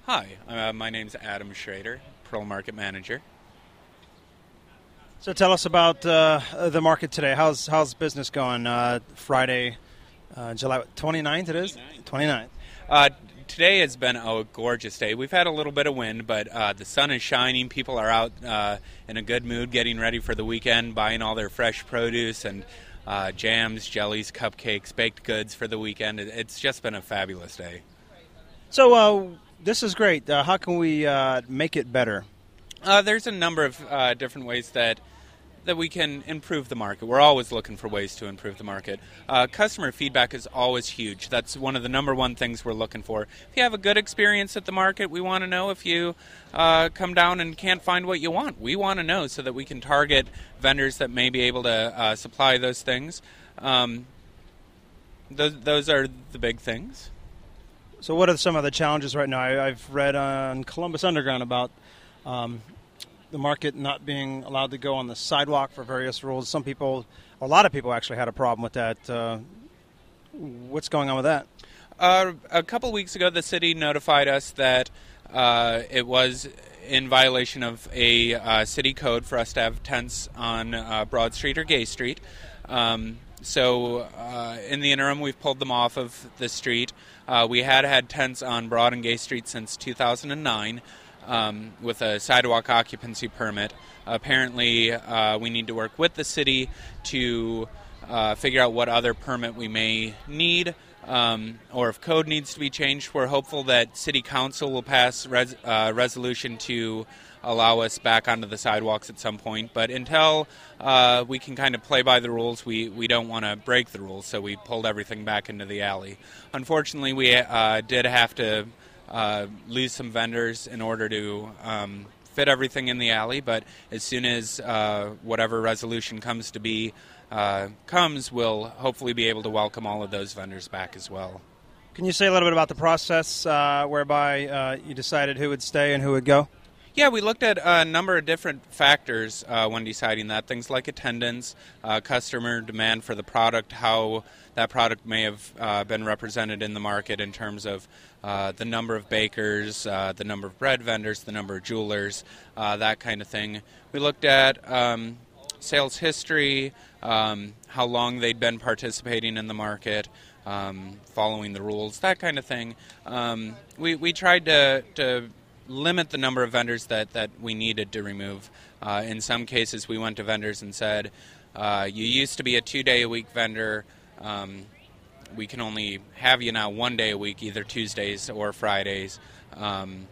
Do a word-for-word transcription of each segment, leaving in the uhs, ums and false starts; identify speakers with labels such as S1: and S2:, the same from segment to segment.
S1: Hi, uh, my name's Adam Schrader, Pearl Market Manager.
S2: So tell us about uh, the market today. How's how's business going? Uh, Friday, uh, July twenty-ninth it is? twenty-ninth.
S1: Uh, today has been a gorgeous day. We've had a little bit of wind, but uh, the sun is shining. People are out uh, in a good mood, getting ready for the weekend, buying all their fresh produce and uh, jams, jellies, cupcakes, baked goods for the weekend. It- It's just been a fabulous day.
S2: So uh, this is great. Uh, how can we uh, make it better?
S1: Uh, there's a number of uh, different ways that that we can improve the market. We're always looking for ways to improve the market. Uh, customer feedback is always huge. That's one of the number one things we're looking for. If you have a good experience at the market, we want to know. If you uh, come down and can't find what you want, we want to know so that we can target vendors that may be able to uh, supply those things. Um, those, those are the big things.
S2: So what are some of the challenges right now? I, I've read on Columbus Underground about um, the market not being allowed to go on the sidewalk for various rules. Some people, a lot of people actually had a problem with that. Uh, what's going on with that?
S1: Uh, a couple weeks ago, the city notified us that uh, it was in violation of a uh, city code for us to have tents on uh, Broad Street or Gay Street. Um, so uh, in the interim, we've pulled them off of the street. Uh, we had had tents on Broad and Gay Street since two thousand nine. Um, with a sidewalk occupancy permit. Apparently, uh, we need to work with the city to uh, figure out what other permit we may need, um, or if code needs to be changed. We're hopeful that City Council will pass res- uh, resolution to allow us back onto the sidewalks at some point. But until uh, we can kind of play by the rules, we, we don't want to break the rules, so we pulled everything back into the alley. Unfortunately, we uh, did have to Uh, lose some vendors in order to um, fit everything in the alley, but as soon as uh, whatever resolution comes to be uh, comes, we'll hopefully be able to welcome all of those vendors back as well.
S2: Can you say a little bit about the process uh, whereby uh, you decided who would stay and who would go?
S1: Yeah, we looked at a number of different factors uh, when deciding that. Things like attendance, uh, customer demand for the product, how that product may have uh, been represented in the market in terms of uh, the number of bakers, uh, the number of bread vendors, the number of jewelers, uh, that kind of thing. We looked at um, sales history, um, how long they'd been participating in the market, um, following the rules, that kind of thing. Um, we, we tried to... to limit the number of vendors that, that we needed to remove. Uh, in some cases, we went to vendors and said, uh, you used to be a two-day-a-week vendor. Um, we can only have you now one day a week, either Tuesdays or Fridays, um,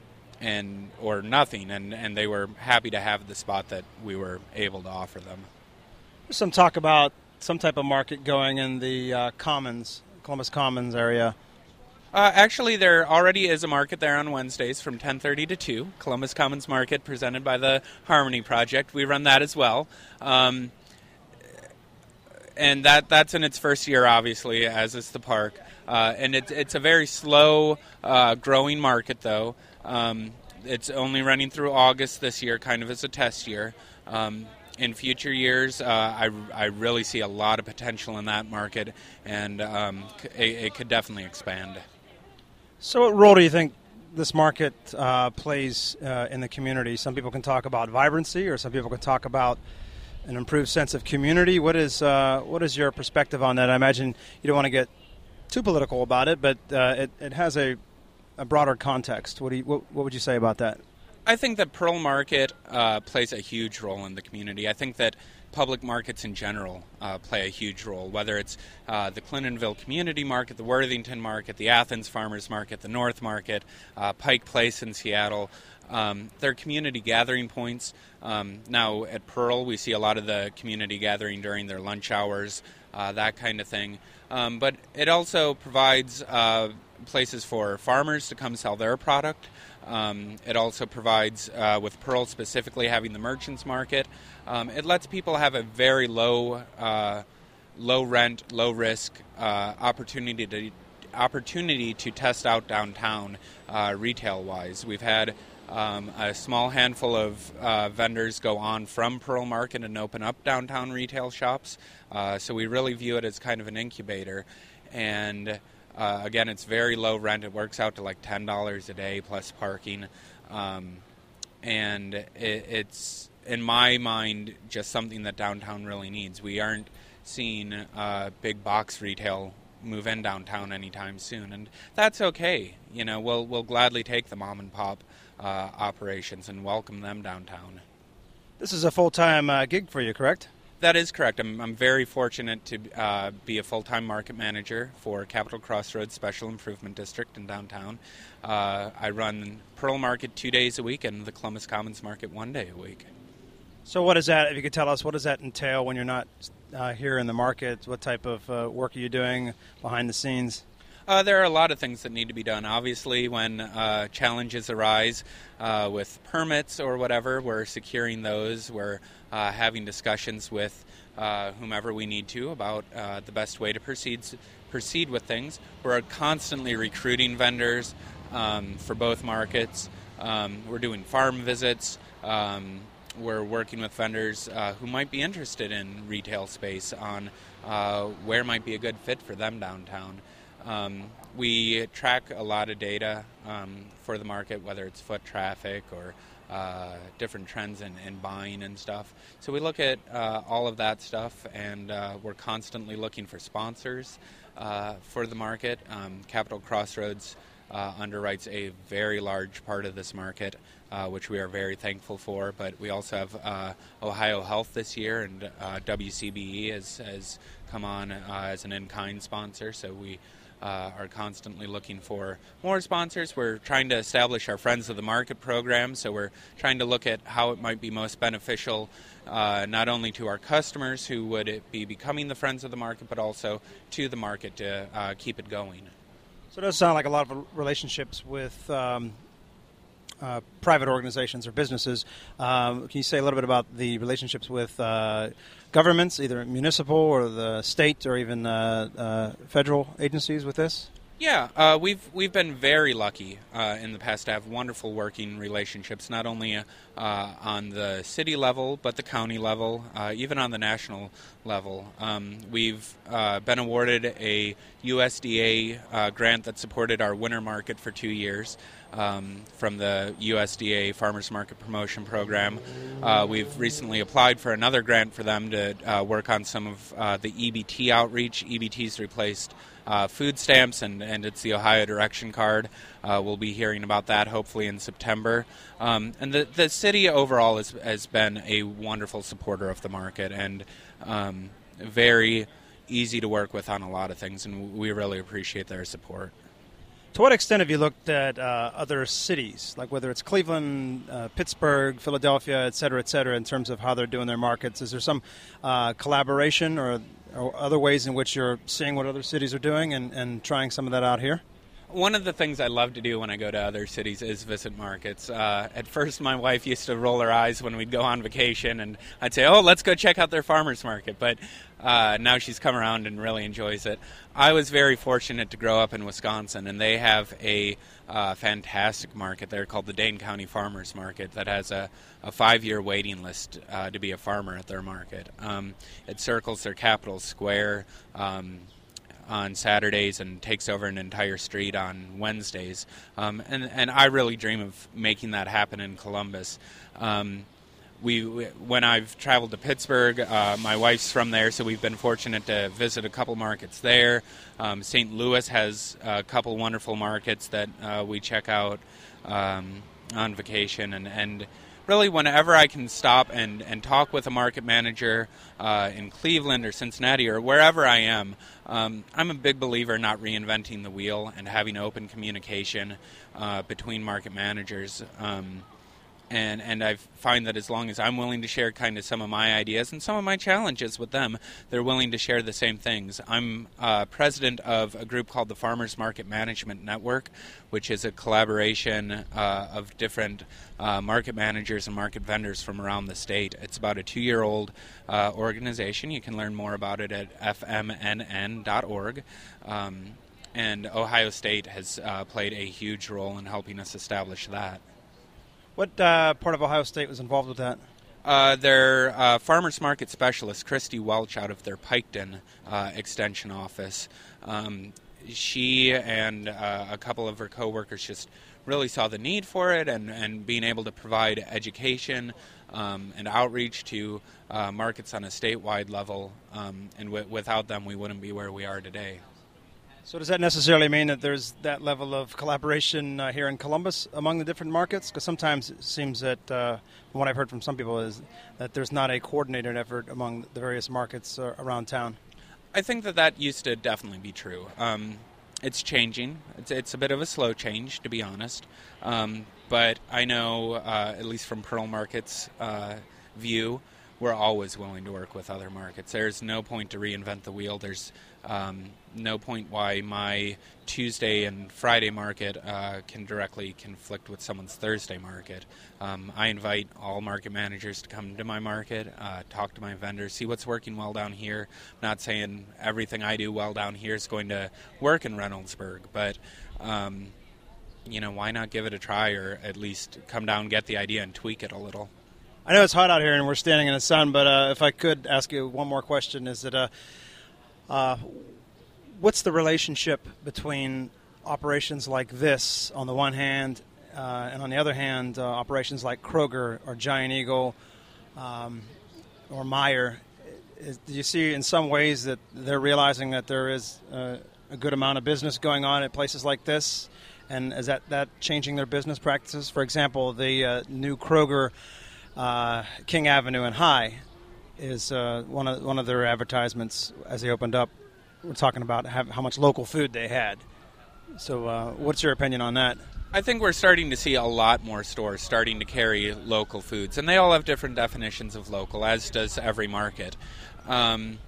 S1: and or nothing. And, and they were happy to have the spot that we were able to offer them.
S2: There's some talk about some type of market going in the uh, Commons, Columbus Commons area.
S1: Uh, actually, there already is a market there on Wednesdays from ten thirty to two. Columbus Commons Market, presented by the Harmony Project. We run that as well. Um, and that that's in its first year, obviously, as is the park. Uh, and it, it's a very slow uh, growing market, though. Um, it's only running through August this year, kind of as a test year. Um, in future years, uh, I, I really see a lot of potential in that market, and um, it, it could definitely expand.
S2: So what role do you think this market uh, plays uh, in the community? Some people can talk about vibrancy, or some people can talk about an improved sense of community. What is uh, what is your perspective on that? I imagine you don't want to get too political about it, but uh, it, it has a, a broader context. What do you, what, what would you say about that?
S1: I think that Pearl Market uh, plays a huge role in the community. I think that public markets in general uh, play a huge role, whether it's uh, the Clintonville Community Market, the Worthington Market, the Athens Farmers Market, the North Market, uh, Pike Place in Seattle. Um, they're community gathering points. Um, now at Pearl, we see a lot of the community gathering during their lunch hours, uh, that kind of thing. Um, but it also provides uh, places for farmers to come sell their product. Um, it also provides, uh, with Pearl specifically having the merchants market, um, it lets people have a very low, uh, low rent, low risk uh, opportunity to opportunity to test out downtown uh, retail wise. We've had um, a small handful of uh, vendors go on from Pearl Market and open up downtown retail shops. Uh, so we really view it as kind of an incubator, and Uh, again, it's very low rent. It works out to like ten dollars a day plus parking. Um, and it, it's, in my mind, just something that downtown really needs. We aren't seeing uh, big box retail move in downtown anytime soon, and that's okay. You know, we'll we'll gladly take the mom and pop uh, operations and welcome them downtown.
S2: This is a full-time uh, gig for you, correct?
S1: That is correct. I'm I'm very fortunate to uh, be a full-time market manager for Capitol Crossroads Special Improvement District in downtown. Uh, I run Pearl Market two days a week and the Columbus Commons Market one day a week.
S2: So what is that, if you could tell us, what does that entail when you're not uh, here in the market? What type of uh, work are you doing behind the scenes?
S1: Uh, there are a lot of things that need to be done. Obviously, when uh, challenges arise uh, with permits or whatever, we're securing those. We're uh, having discussions with uh, whomever we need to about uh, the best way to proceed proceed with things. We're constantly recruiting vendors um, for both markets. Um, we're doing farm visits. Um, we're working with vendors uh, who might be interested in retail space on uh, where might be a good fit for them downtown. Um, we track a lot of data um, for the market, whether it's foot traffic or uh, different trends in, in buying and stuff. So we look at uh, all of that stuff, and uh, we're constantly looking for sponsors uh, for the market. Um, Capitol Crossroads uh, underwrites a very large part of this market, uh, which we are very thankful for. But we also have uh, Ohio Health this year, and uh, W C B E has, has come on uh, as an in-kind sponsor, so we Uh, are constantly looking for more sponsors. We're trying to establish our Friends of the Market program, so we're trying to look at how it might be most beneficial uh, not only to our customers who would be becoming the Friends of the Market, but also to the market to uh, keep it going.
S2: So it does sound like a lot of relationships with um, uh, private organizations or businesses. Um, can you say a little bit about the relationships with uh, governments, either municipal or the state or even uh, uh, federal agencies with this?
S1: Yeah, uh, we've we've been very lucky uh, in the past to have wonderful working relationships, not only uh, on the city level, but the county level, uh, even on the national level. Um, we've uh, been awarded a U S D A uh, grant that supported our winter market for two years um, from the U S D A Farmers Market Promotion Program. Uh, we've recently applied for another grant for them to uh, work on some of uh, the E B T outreach. E B T's replaced Uh, food stamps, and, and it's the Ohio Direction Card. Uh, we'll be hearing about that hopefully in September. Um, and the, the city overall has, has been a wonderful supporter of the market and um, very easy to work with on a lot of things, and we really appreciate their support.
S2: To what extent have you looked at uh, other cities, like whether it's Cleveland, uh, Pittsburgh, Philadelphia, et cetera, et cetera, in terms of how they're doing their markets? Is there some uh, collaboration or, or other ways in which you're seeing what other cities are doing and, and trying some of that out here?
S1: One of the things I love to do when I go to other cities is visit markets. Uh, at first, my wife used to roll her eyes when we'd go on vacation, and I'd say, oh, let's go check out their farmers market. But uh, now she's come around and really enjoys it. I was very fortunate to grow up in Wisconsin, and they have a uh, fantastic market there called the Dane County Farmers Market that has a, a five-year waiting list uh, to be a farmer at their market. Um, it circles their Capitol Square um on Saturdays and takes over an entire street on Wednesdays. Um, and, and I really dream of making that happen in Columbus. Um, we, we when I've traveled to Pittsburgh, uh, my wife's from there, so we've been fortunate to visit a couple markets there. Um, Saint Louis has a couple wonderful markets that uh, we check out um, on vacation, and, and really, whenever I can stop and, and talk with a market manager uh, in Cleveland or Cincinnati or wherever I am, um, I'm a big believer in not reinventing the wheel and having open communication uh, between market managers. Um, and and I find that as long as I'm willing to share kind of some of my ideas and some of my challenges with them, they're willing to share the same things. I'm uh, president of a group called the Farmers Market Management Network, which is a collaboration uh, of different uh, market managers and market vendors from around the state. It's about a two-year-old uh, organization. You can learn more about it at f m n n dot org. Um, and Ohio State has uh, played a huge role in helping us establish that.
S2: What uh, part of Ohio State was involved with that?
S1: Uh, their uh, farmers market specialist, Christy Welch, out of their Piketon uh, extension office. Um, she and uh, a couple of her coworkers just really saw the need for it, and, and being able to provide education um, and outreach to uh, markets on a statewide level. Um, and w- without them, we wouldn't be where we are today.
S2: So does that necessarily mean that there's that level of collaboration uh, here in Columbus among the different markets? Because sometimes it seems that, uh, from what I've heard from some people, is that there's not a coordinated effort among the various markets uh, around town.
S1: I think that that used to definitely be true. Um, it's changing. It's, it's a bit of a slow change, to be honest. Um, but I know, uh, at least from Pearl Market's uh, view, we're always willing to work with other markets. There's no point to reinvent the wheel. There's um, no point why my Tuesday and Friday market uh, can directly conflict with someone's Thursday market. Um, I invite all market managers to come to my market, uh, talk to my vendors, see what's working well down here. I'm not saying everything I do well down here is going to work in Reynoldsburg, but um, you know, why not give it a try, or at least come down, get the idea, and tweak it a little.
S2: I know it's hot out here and we're standing in the sun, but uh, if I could ask you one more question, is that uh, uh, what's the relationship between operations like this on the one hand, uh, and on the other hand, uh, operations like Kroger or Giant Eagle um, or Meijer? Is, do you see in some ways that they're realizing that there is uh, a good amount of business going on at places like this? And is that, that changing their business practices? For example, the uh, new Kroger Uh, King Avenue and High is uh, one of one of their advertisements as they opened up. We're talking about how, how much local food they had. So, uh, what's your opinion on that?
S1: I think we're starting to see a lot more stores starting to carry local foods, and they all have different definitions of local, as does every market. Um,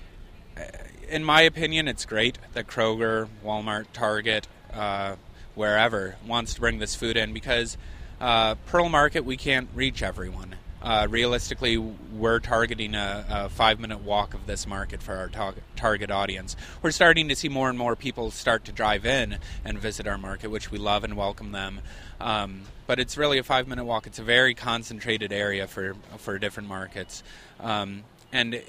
S1: in my opinion, it's great that Kroger, Walmart, Target, uh, wherever wants to bring this food in, because Uh, Pearl Market, we can't reach everyone. Uh, realistically, we're targeting a, a five-minute walk of this market for our tar- target audience. We're starting to see more and more people start to drive in and visit our market, which we love and welcome them. Um, but it's really a five-minute walk. It's a very concentrated area for for different markets. Um, and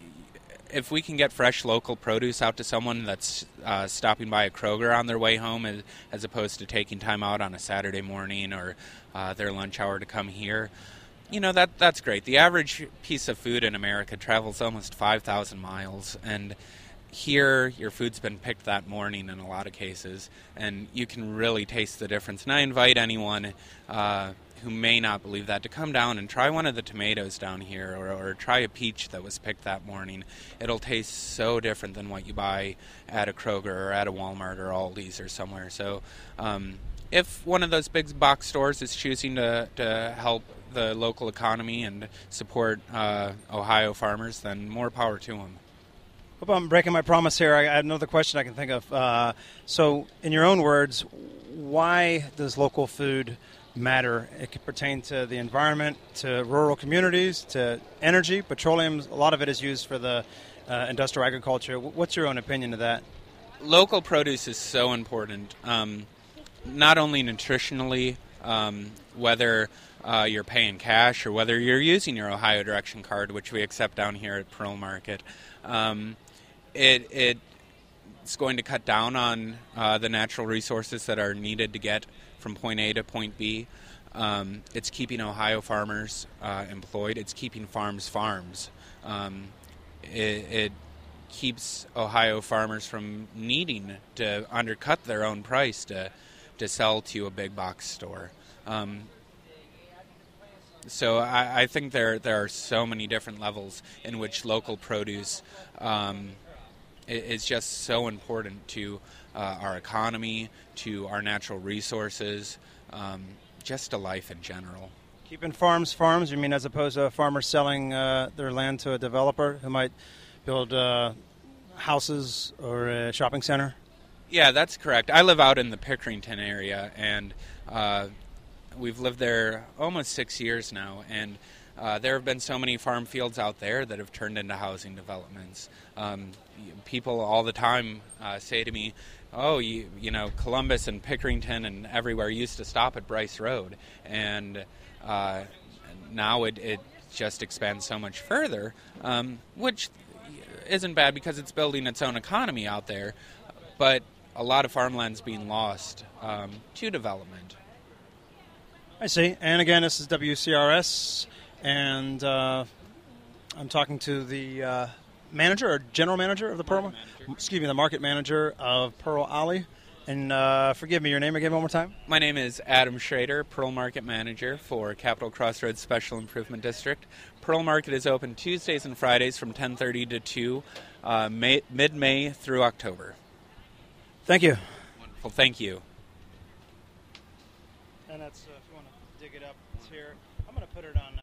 S1: if we can get fresh local produce out to someone that's uh, stopping by a Kroger on their way home, as, as opposed to taking time out on a Saturday morning or uh, their lunch hour to come here, you know, that that's great. The average piece of food in America travels almost five thousand miles, and here your food's been picked that morning in a lot of cases, and you can really taste the difference. And I invite anyone uh, who may not believe that to come down and try one of the tomatoes down here, or, or try a peach that was picked that morning. It'll taste so different than what you buy at a Kroger or at a Walmart or Aldi's or somewhere. So um, if one of those big box stores is choosing to, to help the local economy and support uh, Ohio farmers, then more power to them.
S2: Hope I'm breaking my promise here. I have another question I can think of. Uh, so, in your own words, why does local food matter? It could pertain to the environment, to rural communities, to energy, petroleum. A lot of it is used for the uh, industrial agriculture. What's your own opinion of that?
S1: Local produce is so important, um, not only nutritionally, um, whether uh, you're paying cash or whether you're using your Ohio Direction card, which we accept down here at Pearl Market. Um, it it it's going to cut down on uh, the natural resources that are needed to get from point A to point B. Um, it's keeping Ohio farmers uh, employed. It's keeping farms farms. Um, it, it keeps Ohio farmers from needing to undercut their own price to to sell to a big box store. Um, so I, I think there there are so many different levels in which local produce um, is just so important to uh, our economy, to our natural resources, um, just to life in general.
S2: Keeping farms farms, you mean as opposed to a farmer selling uh, their land to a developer who might build uh, houses or a shopping center?
S1: Yeah, that's correct. I live out in the Pickerington area, and uh, we've lived there almost six years now, and uh, there have been so many farm fields out there that have turned into housing developments. Um, people all the time uh, say to me, oh, you, you know, Columbus and Pickerington and everywhere used to stop at Bryce Road, and uh, now it, it just expands so much further, um, which isn't bad because it's building its own economy out there. But a lot of farmland's being lost um, to development.
S2: I see. And again, this is W C R S, and uh, I'm talking to the uh, manager or general manager of the Pearl. Excuse me, the market manager of Pearl Alley. And uh, forgive me, your name again one more time?
S1: My name is Adam Schrader, Pearl Market Manager for Capital Crossroads Special Improvement District. Pearl Market is open Tuesdays and Fridays from ten thirty to two, uh, May, mid-May through October.
S2: Thank you.
S1: Wonderful. Thank you.
S2: And that's, uh, if you want to dig it up, it's here. I'm going to put it on.